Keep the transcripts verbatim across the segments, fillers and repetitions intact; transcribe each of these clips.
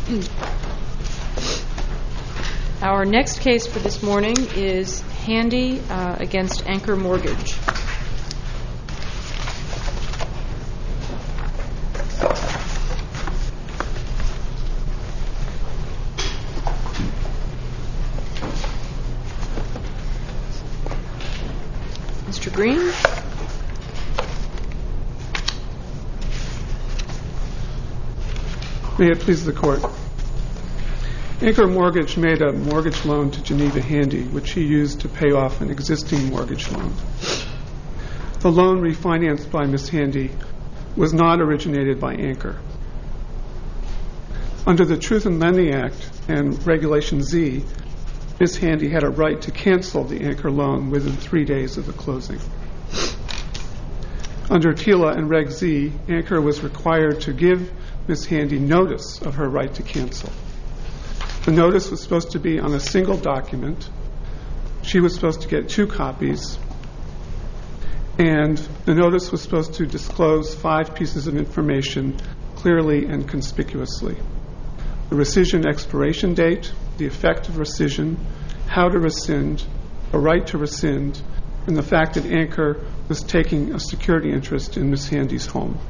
Our next case for this morning is Handy uh, against Anchor Mortgage. Mister Green? May it please the Court. Anchor Mortgage made a mortgage loan to Geneva Handy, which he used to pay off an existing mortgage loan. The loan refinanced by Miz Handy was not originated by Anchor. Under the Truth in Lending Act and Regulation Z, Miz Handy had a right to cancel the Anchor loan within three days of the closing. Under TILA and Reg Z, Anchor was required to give Miz Handy notice of her right to cancel. The notice was supposed to be on a single document. She was supposed to get two copies. And the notice was supposed to disclose five pieces of information clearly and conspicuously: the rescission expiration date, the effect of rescission, how to rescind, a right to rescind, and the fact that Anchor was taking a security interest in Miz Handy's home.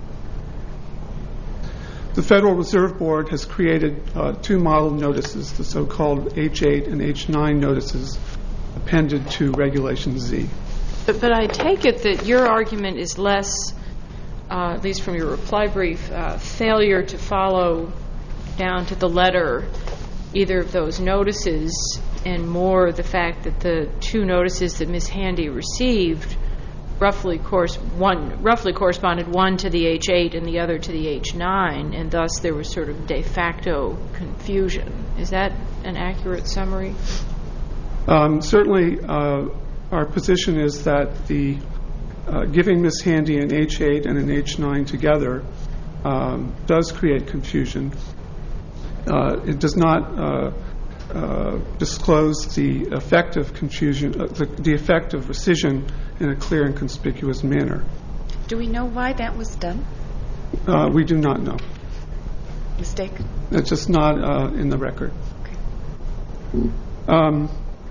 The Federal Reserve Board has created uh, two model notices, the so-called H eight and H nine notices appended to Regulation Z. But, but I take it that your argument is less, uh, at least from your reply brief, uh, failure to follow down to the letter either of those notices, and more the fact that the two notices that Miz Handy received roughly course one roughly corresponded, one to the H eight and the other to the H nine, and thus there was sort of de facto confusion. Is that an accurate summary? Um, certainly, uh, our position is that the uh, giving Miz Handy an H eight and an H nine together um, does create confusion. Uh, it does not uh, uh, disclose the effect of confusion, uh, the, the effect of rescission in a clear and conspicuous manner. Do we know why that was done? Uh, we do not know. Mistake? It's just not uh, in the record. Okay. Um,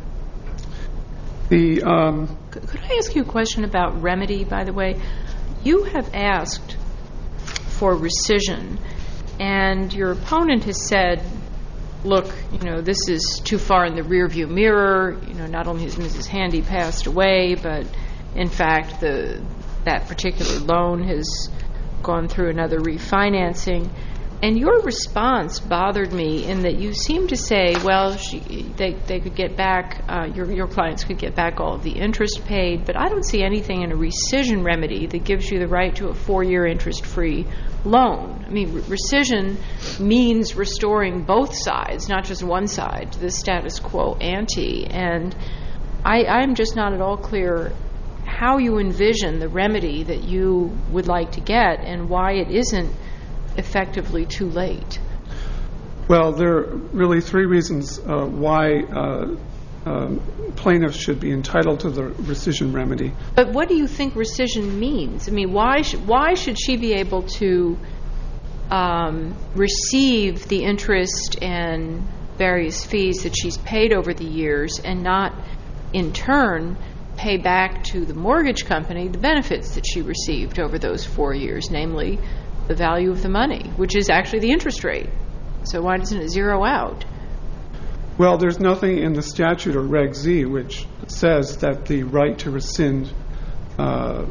the um, Could, could I ask you a question about remedy, by the way? You have asked for rescission, and your opponent has said, look, you know, this is too far in the rearview mirror. You know, not only has Missus Handy passed away, but in fact, the that particular loan has gone through another refinancing. And your response bothered me in that you seem to say, well, she, they they could get back, uh, your your clients could get back all of the interest paid, but I don't see anything in a rescission remedy that gives you the right to a four-year interest-free loan. I mean, rescission means restoring both sides, not just one side, to the status quo ante. And I, I'm just not at all clear how you envision the remedy that you would like to get and why it isn't effectively too late. Well, there are really three reasons uh, why uh, uh, plaintiffs should be entitled to the rescission remedy. But what do you think rescission means? I mean, why sh- why should she be able to um, receive the interest and various fees that she's paid over the years and not, in turn, pay back to the mortgage company the benefits that she received over those four years, namely the value of the money, which is actually the interest rate? So why doesn't it zero out? Well, there's nothing in the statute or Reg Z which says that the right to rescind uh,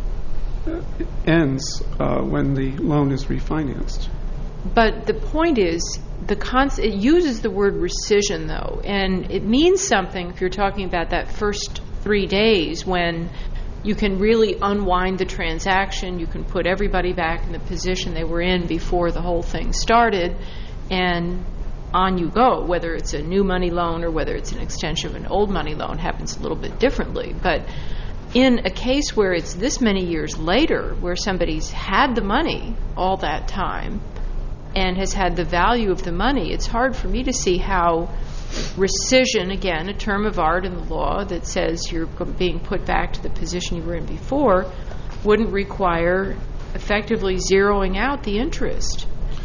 ends uh, when the loan is refinanced. But the point is, the con- it uses the word rescission, though, and it means something if you're talking about that first three days when you can really unwind the transaction, you can put everybody back in the position they were in before the whole thing started, and on you go. Whether it's a new money loan or whether it's an extension of an old money loan happens a little bit differently. But in a case where it's this many years later, where somebody's had the money all that time and has had the value of the money, it's hard for me to see how rescission, again, a term of art in the law that says you're being put back to the position you were in before, wouldn't require effectively zeroing out the interest.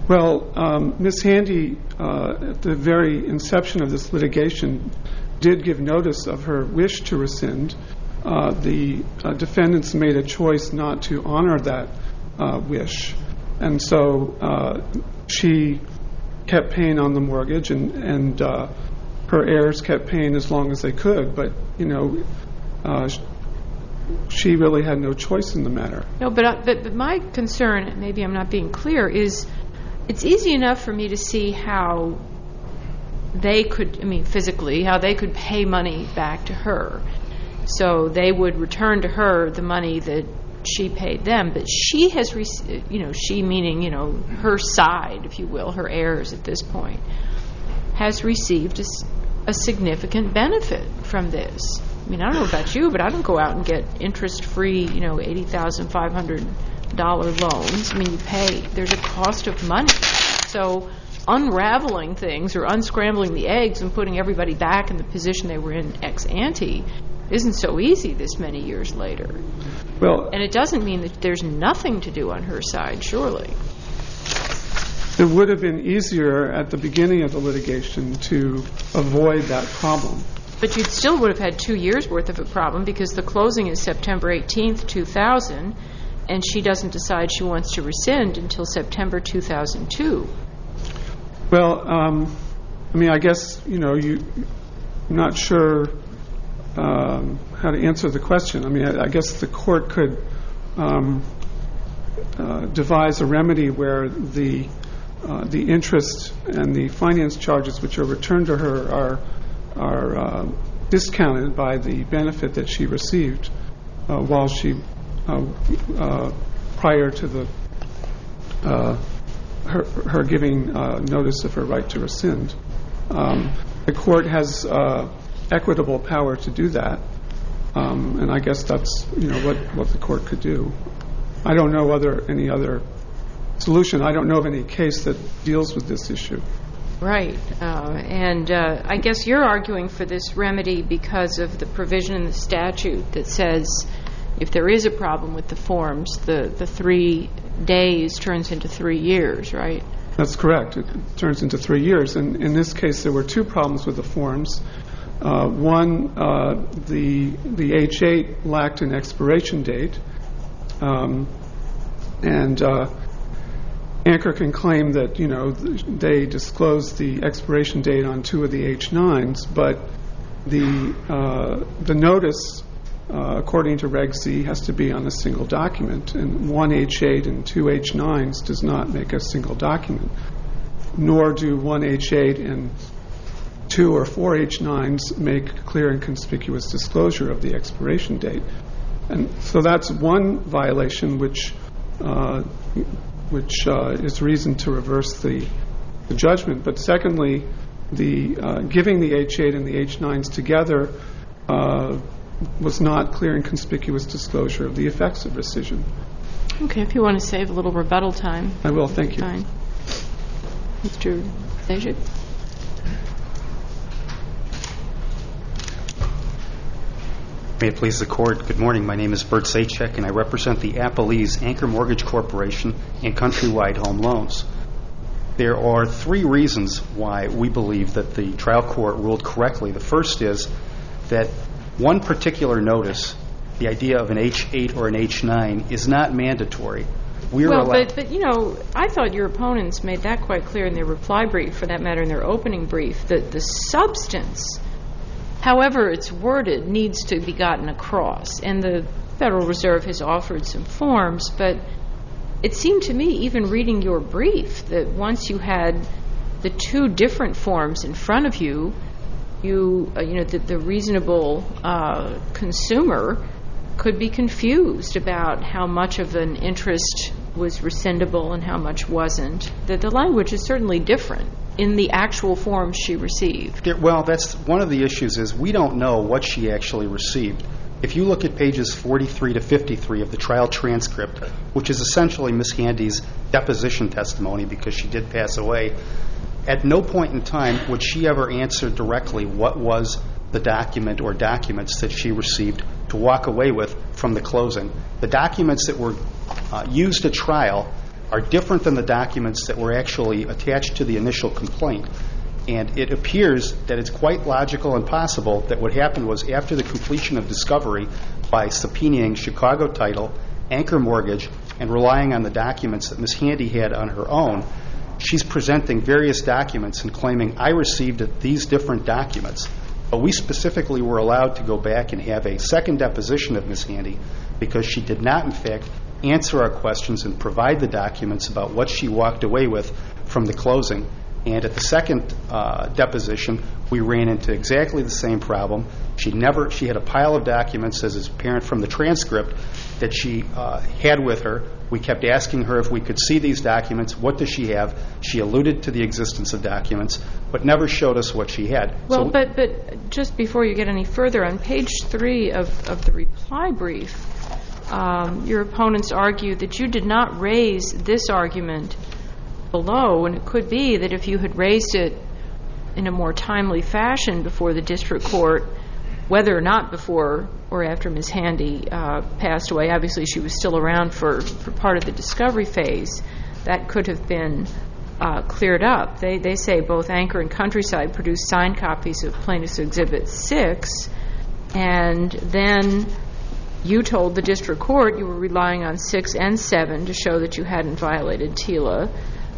Well, um, Miz Handy, uh, at the very inception of this litigation, did give notice of her wish to rescind. Uh, the uh, defendants made a choice not to honor that uh, wish, and so uh, she kept paying on the mortgage, and, and uh, her heirs kept paying as long as they could. But, you know, uh, she really had no choice in the matter. No, but, uh, but but my concern, maybe I'm not being clear, is it's easy enough for me to see how they could, I mean, physically, how they could pay money back to her. So they would return to her the money that she paid them. But she has, rec- you know, she meaning, you know, her side, if you will, her heirs at this point, has received a, a significant benefit from this. I mean, I don't know about you, but I don't go out and get interest-free, you know, eighty thousand five hundred dollars loans. I mean, you pay, there's a cost of money. So unraveling things or unscrambling the eggs and putting everybody back in the position they were in ex ante isn't so easy this many years later. Well, and it doesn't mean that there's nothing to do on her side, surely. It would have been easier at the beginning of the litigation to avoid that problem. But you still would have had two years' worth of a problem because the closing is September eighteenth, two thousand, and she doesn't decide she wants to rescind until September two thousand two. Well, um, I mean, I guess, you know, you, I'm not sure um, how to answer the question. I mean, I, I guess the court could um, uh, devise a remedy where the uh, the interest and the finance charges which are returned to her are are uh, discounted by the benefit that she received uh, while she uh, uh, prior to the uh, her, her giving uh, notice of her right to rescind. Um, the court has uh, equitable power to do that, um, and I guess that's, you know, what, what the court could do. I don't know other any other solution. I don't know of any case that deals with this issue. Right, uh, and uh, I guess you're arguing for this remedy because of the provision in the statute that says if there is a problem with the forms, the, the three days turns into three years, right? That's correct. It turns into three years. And in this case, there were two problems with the forms. Uh, one, uh, the the H eight lacked an expiration date, um, and uh, Anchor can claim that, you know, they disclosed the expiration date on two of the H nines, but the uh, the notice, uh, according to Reg Z, has to be on a single document, and one H eight and two H nines does not make a single document, nor do one H eight and two or four H nines make clear and conspicuous disclosure of the expiration date. And so that's one violation which uh, which uh, is reason to reverse the, the judgment. But secondly, the uh, giving the H eight and the H nines together uh, was not clear and conspicuous disclosure of the effects of rescission. Okay, if you want to save a little rebuttal time. I will, thank you. Fine. Mister Zajic? May it please the Court, good morning. My name is Bert Zajic, and I represent the Appalese Anchor Mortgage Corporation and Countrywide Home Loans. There are three reasons why we believe that the trial court ruled correctly. The first is that one particular notice, the idea of an H eight or an H nine, is not mandatory. We're well, allowed- but, but, you know, I thought your opponents made that quite clear in their reply brief, for that matter, in their opening brief, that the substance, however it's worded, needs to be gotten across. And the Federal Reserve has offered some forms, but it seemed to me, even reading your brief, that once you had the two different forms in front of you, you, uh, you know, the, the reasonable uh, consumer could be confused about how much of an interest was rescindable and how much wasn't. That the language is certainly different in the actual forms she received. There, well, that's one of the issues is we don't know what she actually received. If you look at pages forty-three to fifty-three of the trial transcript, which is essentially Miz Handy's deposition testimony because she did pass away, at no point in time would she ever answer directly what was the document or documents that she received to walk away with from the closing. The documents that were uh, used at trial are different than the documents that were actually attached to the initial complaint. And it appears that it's quite logical and possible that what happened was after the completion of discovery by subpoenaing Chicago Title, Anchor Mortgage, and relying on the documents that Miz Handy had on her own, she's presenting various documents and claiming, I received these different documents. But we specifically were allowed to go back and have a second deposition of Miz Handy because she did not, in fact, answer our questions and provide the documents about what she walked away with from the closing. And at the second uh, deposition, we ran into exactly the same problem. She never, she had a pile of documents, as is apparent from the transcript, that she uh, had with her. We kept asking her if we could see these documents. What does she have? She alluded to the existence of documents, but never showed us what she had. Well, so, but but just before you get any further, on page three of, of the reply brief, um, your opponents argued that you did not raise this argument below, and it could be that if you had raised it in a more timely fashion before the district court, whether or not before or after Miz Handy uh, passed away, obviously she was still around for, for part of the discovery phase, that could have been uh, cleared up. They, they say both Anchor and Countryside produced signed copies of Plaintiff's Exhibit six, and then you told the district court you were relying on six and seven to show that you hadn't violated TILA.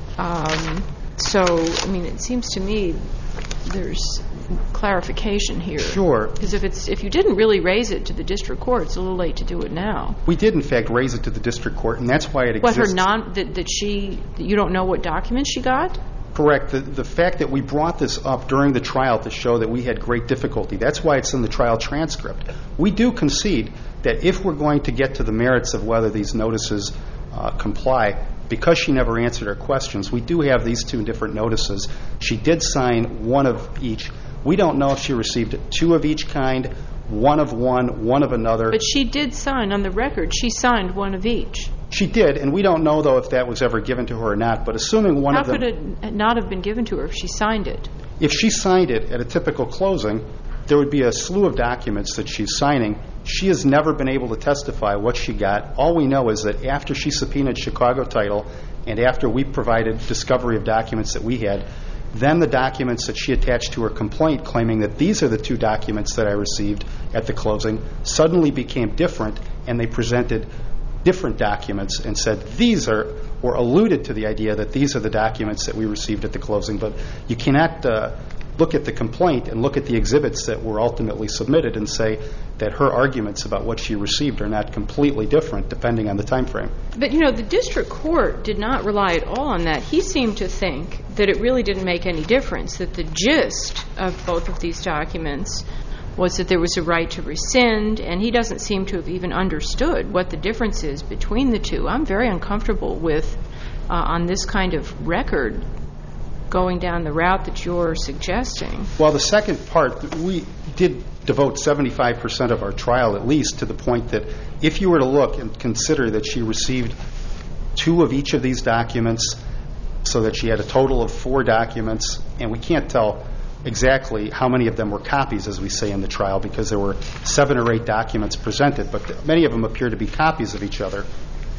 Um, so, I mean, it seems to me there's clarification here. Sure. Because if it's if you didn't really raise it to the district court, it's a little late to do it now. We did, in fact, raise it to the district court, and that's why it What, exists. her non, that, that she, that you don't know what documents she got? Correct. The, the fact that we brought this up during the trial to show that we had great difficulty, that's why it's in the trial transcript. We do concede that if we're going to get to the merits of whether these notices uh, comply, because she never answered our questions, we do have these two different notices. She did sign one of each. We don't know if she received two of each kind, one of one, one of another. But she did sign, on the record, she signed one of each. She did, and we don't know, though, if that was ever given to her or not. But assuming one How of them... could it not have been given to her if she signed it? If she signed it at a typical closing, there would be a slew of documents that she's signing. She has never been able to testify what she got. All we know is that after she subpoenaed Chicago Title and after we provided discovery of documents that we had, then the documents that she attached to her complaint claiming that these are the two documents that I received at the closing suddenly became different, and they presented different documents and said these are, or alluded to the idea that these are the documents that we received at the closing. But you cannot uh, look at the complaint and look at the exhibits that were ultimately submitted and say that her arguments about what she received are not completely different depending on the time frame. But, you know, the district court did not rely at all on that. He seemed to think that it really didn't make any difference, that the gist of both of these documents was that there was a right to rescind, and he doesn't seem to have even understood what the difference is between the two. I'm very uncomfortable with, uh, on this kind of record, going down the route that you're suggesting. Well, the second part, we did devote seventy-five percent of our trial at least to the point that if you were to look and consider that she received two of each of these documents so that she had a total of four documents, and we can't tell exactly how many of them were copies, as we say in the trial, because there were seven or eight documents presented, but many of them appear to be copies of each other.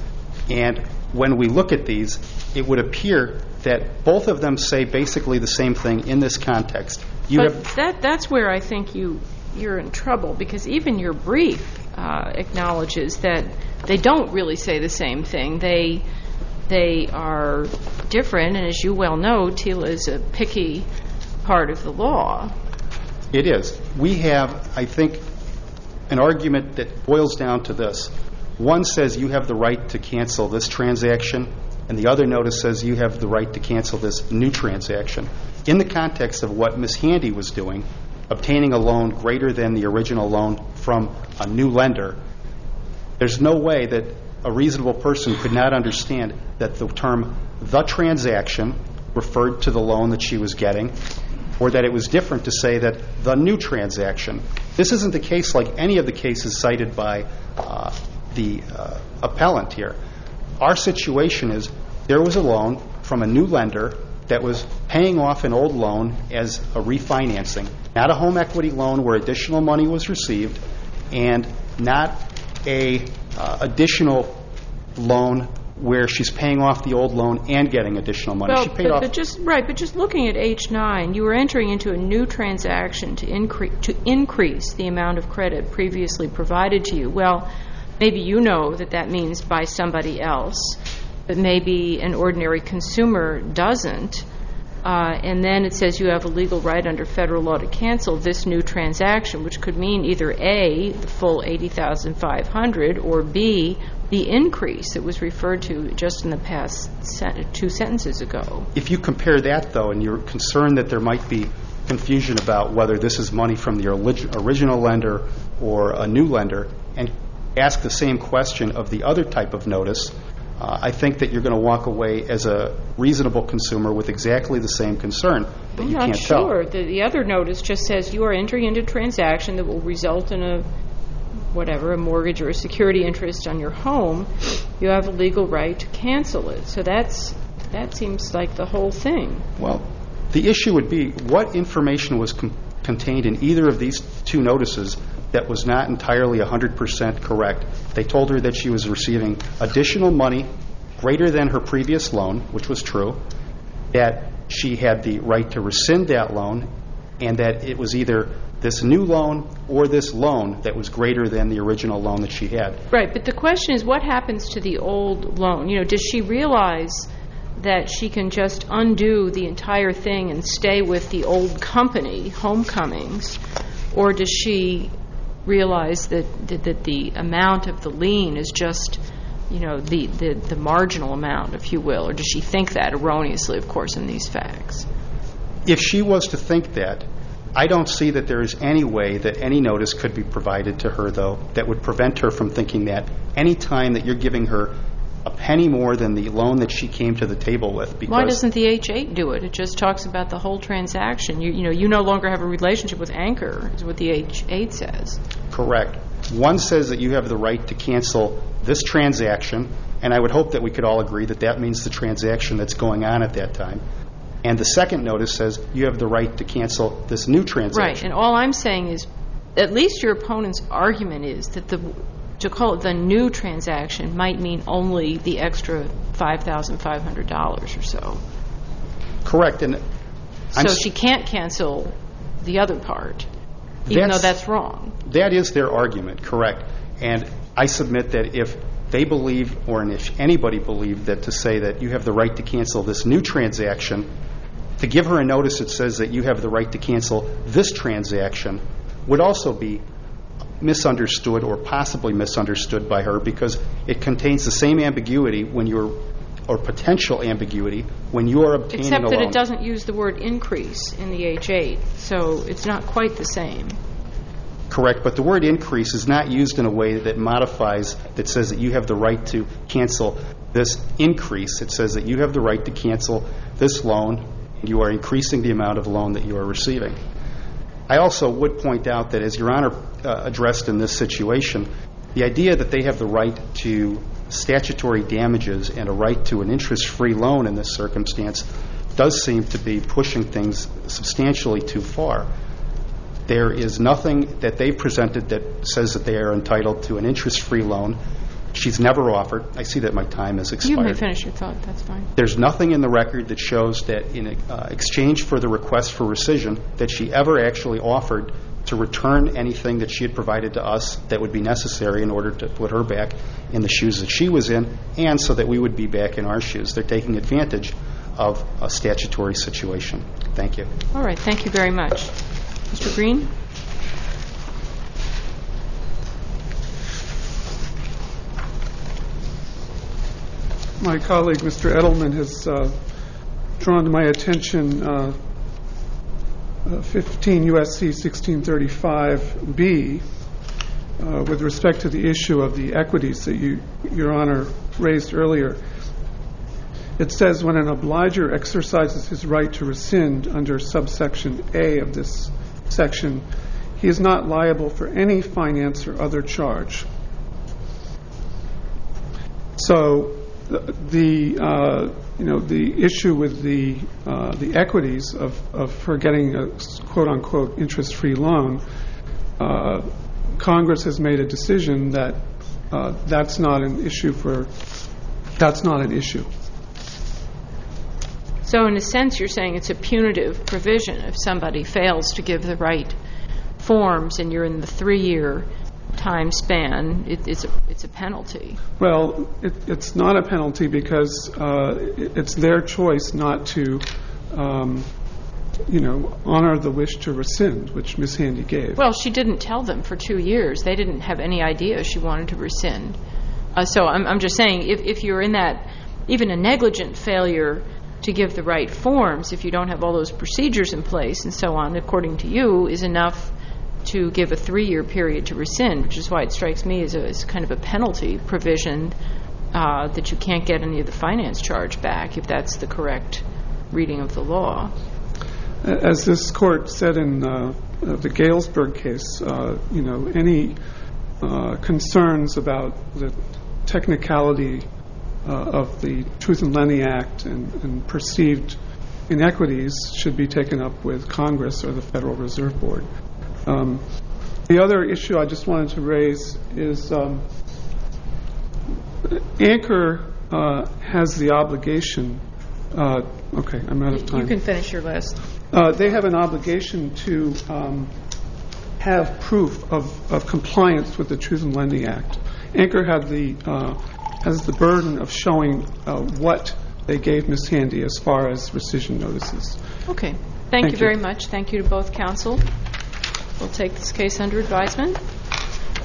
And when we look at these, it would appear that both of them say basically the same thing in this context. You but have that, that's where I think you, you're in trouble, because even your brief uh, acknowledges that they don't really say the same thing. They, they are different, and as you well know, TILA is a picky part of the law. It is. We have, I think, an argument that boils down to this. One says you have the right to cancel this transaction, and the other notice says you have the right to cancel this new transaction. In the context of what Miz Handy was doing, obtaining a loan greater than the original loan from a new lender, there's no way that a reasonable person could not understand that the term the transaction referred to the loan that she was getting, or that it was different to say that the new transaction. This isn't the case like any of the cases cited by uh, the uh, appellant here. Our situation is there was a loan from a new lender that was paying off an old loan as a refinancing, not a home equity loan where additional money was received, and not a uh, additional loan where she's paying off the old loan and getting additional money. Well, she paid but, off. but just right, but just looking at H nine, you were entering into a new transaction to increase to increase the amount of credit previously provided to you. Well, maybe you know that that means by somebody else, but maybe an ordinary consumer doesn't. Uh, and then it says you have a legal right under federal law to cancel this new transaction, which could mean either A, the full eighty thousand five hundred dollars, or B, the increase that was referred to just in the past sen- two sentences ago. If you compare that, though, and you're concerned that there might be confusion about whether this is money from the orig- original lender or a new lender, and ask the same question of the other type of notice, Uh, I think that you're going to walk away as a reasonable consumer with exactly the same concern that I'm you not can't sure. tell. The, the other notice just says you are entering into a transaction that will result in a, whatever, a mortgage or a security interest on your home. You have a legal right to cancel it. So that's that seems like the whole thing. Well, the issue would be what information was com- contained in either of these two notices that was not entirely one hundred percent correct. They told her that she was receiving additional money greater than her previous loan, which was true, that she had the right to rescind that loan, and that it was either this new loan or this loan that was greater than the original loan that she had. Right, but the question is what happens to the old loan? You know, does she realize that she can just undo the entire thing and stay with the old company, Homecomings, or does she realize that, that that the amount of the lien is just, you know, the, the, the marginal amount, if you will, or does she think that erroneously, of course, in these facts? If she was to think that, I don't see that there is any way that any notice could be provided to her, though, that would prevent her from thinking that any time that you're giving her a penny more than the loan that she came to the table with. Because why doesn't the H eight do it? It just talks about the whole transaction. You, you know, you no longer have a relationship with Anchor, is what the H eight says. Correct. One says that you have the right to cancel this transaction, and I would hope that we could all agree that that means the transaction that's going on at that time. And the second notice says you have the right to cancel this new transaction. Right, and all I'm saying is at least your opponent's argument is that the to call it the new transaction might mean only the extra five thousand five hundred dollars or so. Correct. And I'm so she can't cancel the other part, even though that's wrong. That is their argument, correct. And I submit that if they believe, or if anybody believed that to say that you have the right to cancel this new transaction, to give her a notice that says that you have the right to cancel this transaction would also be misunderstood or possibly misunderstood by her, because it contains the same ambiguity when you're, or potential ambiguity when you are obtaining Except a loan. that it doesn't use the word increase in the H eight, so it's not quite the same. Correct, but the word increase is not used in a way that modifies, that says that you have the right to cancel this increase. It says that you have the right to cancel this loan, and you are increasing the amount of loan that you are receiving. I also would point out that, as Your Honor uh, addressed in this situation, the idea that they have the right to statutory damages and a right to an interest-free loan in this circumstance does seem to be pushing things substantially too far. There is nothing that they've presented that says that they are entitled to an interest-free loan. She's never offered. I see that my time has expired. You may finish your thought. That's fine. There's nothing in the record that shows that in uh, exchange for the request for rescission that she ever actually offered to return anything that she had provided to us that would be necessary in order to put her back in the shoes that she was in, and so that we would be back in our shoes. They're taking advantage of a statutory situation. Thank you. All right. Thank you very much. Mister Green? My colleague, Mister Edelman, has uh, drawn to my attention uh, uh, fifteen U S C sixteen thirty-five B uh, with respect to the issue of the equities that you, Your Honor raised earlier. It says when an obliger exercises his right to rescind under subsection A of this section, he is not liable for any finance or other charge. So the uh, you know the issue with the uh, the equities of, of her getting a quote unquote interest free loan, uh, Congress has made a decision that uh, that's not an issue for That's not an issue. So in a sense, you're saying it's a punitive provision. If somebody fails to give the right forms and you're in the three-year time span, it, it's, a, it's a penalty. Well, it, it's not a penalty because uh, it, it's their choice not to, um, you know, honor the wish to rescind, which Miz Handy gave. Well, she didn't tell them for two years. They didn't have any idea she wanted to rescind. Uh, so I'm, I'm just saying, if, if you're in that, even a negligent failure to give the right forms, if you don't have all those procedures in place and so on, according to you, is enough to give a three-year period to rescind, which is why it strikes me as, a, as kind of a penalty provision uh, that you can't get any of the finance charge back if that's the correct reading of the law. As this court said in uh, the Galesburg case, uh, you know, any uh, concerns about the technicality uh, of the Truth in Lending Act and, and perceived inequities should be taken up with Congress or the Federal Reserve Board. Um, the other issue I just wanted to raise is um, Anchor uh, has the obligation. Uh, okay, I'm out of time. You can finish your list. Uh, they have an obligation to um, have proof of, of compliance with the Truth in Lending Act. Anchor had the uh, has the burden of showing uh, what they gave Miz Handy as far as rescission notices. Okay. Thank, Thank you you. very much. Thank you to both counsel. We'll take this case under advisement.